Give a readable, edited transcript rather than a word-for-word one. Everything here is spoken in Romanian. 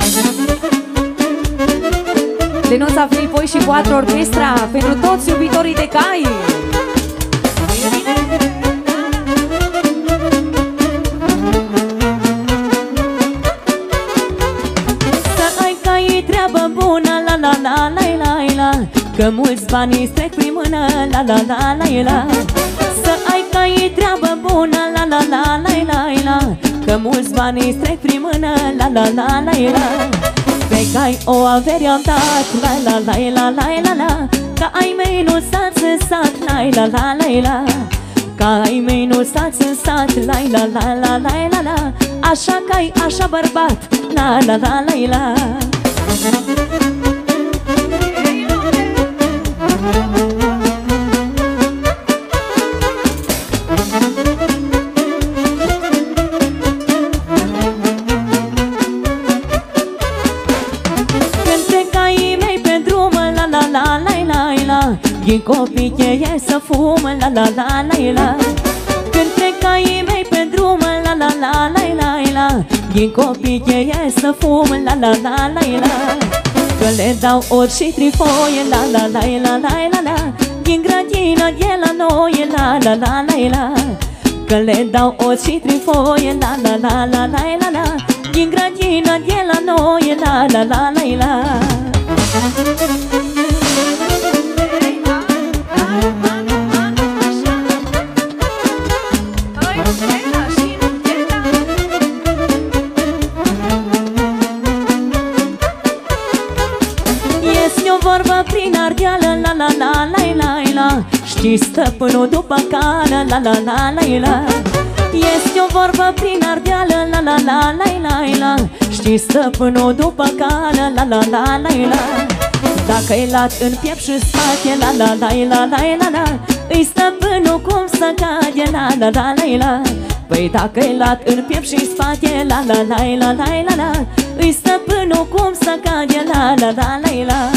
Lenuța Filipoi și Quattro Orchestra pentru toți iubitorii de cai. Să ai cai treabă bună, la la la la la la, că mulți bani îți trec prin mână, la la la la la. Să ai cai treabă bună, la la la la la la, că mulți bani îți trec prin mână, la la la la la. Pe cai o avere am dat, la la la la la la la, ca ai mei nu stați în sat, la la la la la. Ca ai mei nu stați în sat, la la la la la la la. Așa cai, așa bărbat, la la la la la. Din copii cheie să fumă, la la la la la. Când trec caii mei pe drum, la la la la la la. Din copii cheie să fumă, la la la la la. Că le dau ori și trifoie, la la la la la la la. Din grădină de la noi, la la la la la. Că le dau ori și trifoie, la la la la la la la. Din grădină de la noi, la la la la la. Vorbă prin Ardeală, la la la la la la. Știi stăpânul după cală, la la la la la. Este o vorbă prin Ardeală, la la la la la la. Știi stăpânul după cală, la la la la la. Dacă-i lat în piept și spate, la la la la la la la. Îi stăpânul cum să cade, la la la la la. Păi dacă-i lat în piept și spate, la la la la la la la. Îi stăpânul cum să cade, la la la la la.